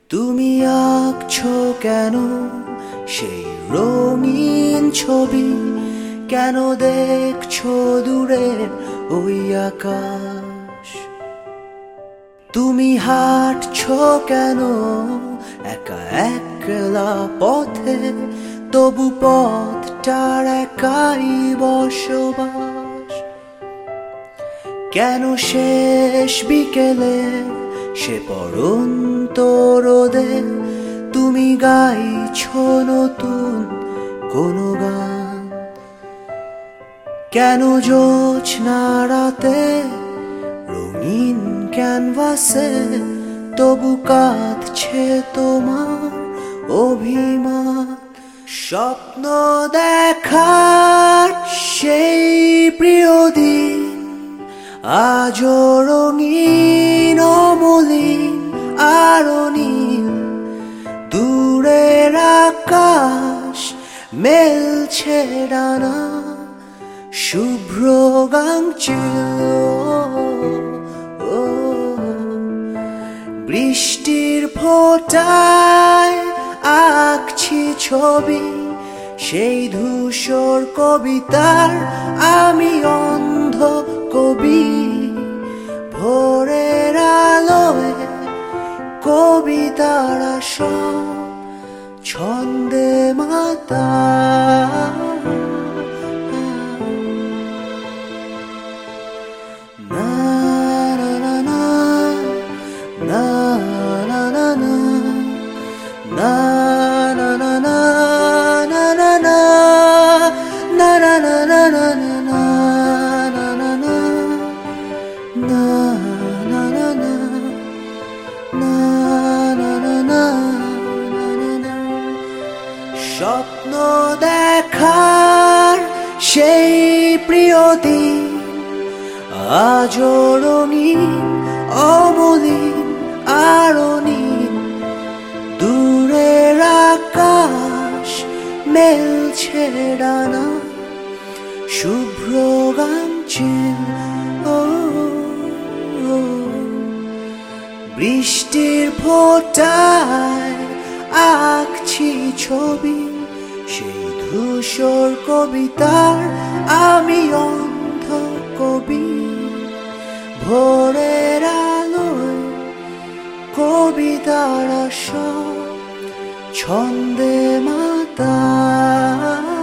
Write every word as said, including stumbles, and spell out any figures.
তুমি আঁকছো কেন সেই রঙিন ছবি? কেন দেখছো দূরের ওই আকাশ? তুমি হাঁটছো কেন একা একলা পথে? তবু পথটার একাই বসবাস। কেন শেষ বিকেলে সে পড়ন্ত রোদে তুমি গাইছো নতুন কোনো গান? কেন জোছনা রাতে রঙিন ক্যানভাসে তবু কাঁদছে তোমার অভিমান? স্বপ্ন দেখার সেই প্রিয় দিন আজও রঙিন অমলিন আরো নীল। দূরের আকাশ মেলছে ডানা শুভ্র গাংচিল। বৃষ্টির ফোঁটায় আঁকছি ছবি সেই ধূসর কবিতার আমি অন্ধ কবি। ভোরের আলোয় কবিতার সব ছন্দে মাতা। না না না না না না না না না না না না না না। স্বপ্ন দেখার সেই প্রিয় দিন আজও রঙিন অমলিন আরো নীল। দূরের আকাশ মেলছে ডানা শুভ্র গাংচিল। ও বৃষ্টির ফোঁটায় আঁকছি ছবি সেই ধূসর কবিতার আমি অন্ধ কবি। ভোরের আলোয় কবিতার সব ছন্দে মাতা।